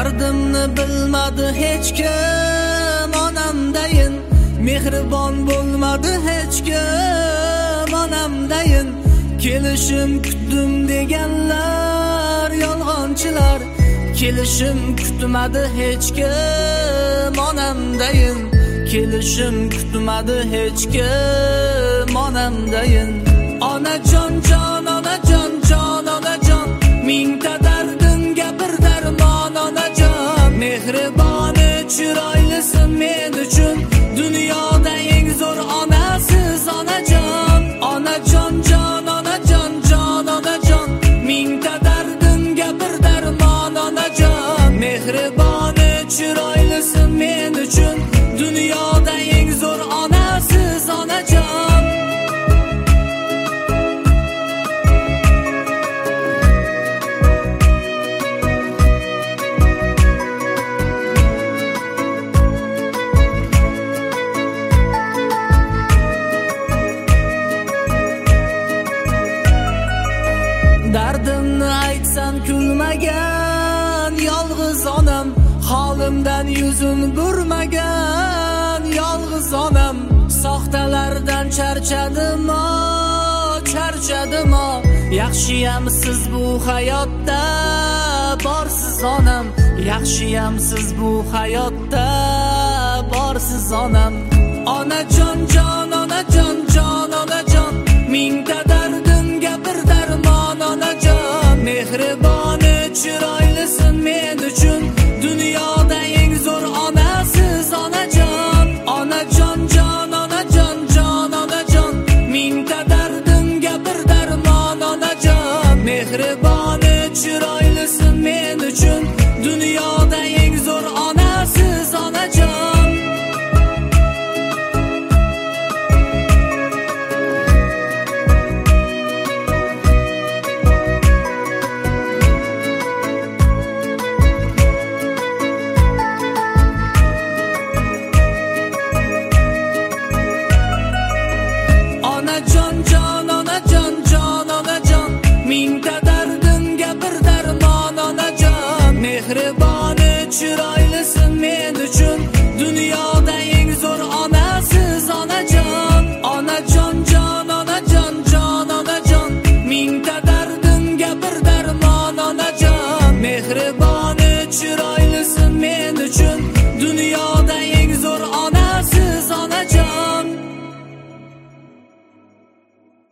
Dardimni bilmadi hech kim onamdayin, mehribon bo'lmadi hech kim onamdayin. Kelishim kutdim deganlar yolg'onchilar, kelishim kutmadi hech kim onamdayin, kelishim kutmadi hech kim onamdayin. Onajon jon, onajon jon, onajon, mingta dardimga bir darmon. Onajon mehriboni chiroylisi men uchun dunyoda eng zo'r onasiz. Onajon, onajon jon, onajon jon, onajon, mingta dardimga bir darmon. Onajon mehriboni chiroylisi men uchun dunyoda eng zo'r onasiz. Onajon dardimni aytsam kulmagan yolg'iz onam, holimdan yuzun burmagan yolg'iz onam. Soxtalardan charchadim o, charchadim o. Yaxshiyam siz bu hayotda borsiz onam, yaxshiyam siz bu hayotda borsiz onam. Onajon jon, onajon jon, onajon, mingta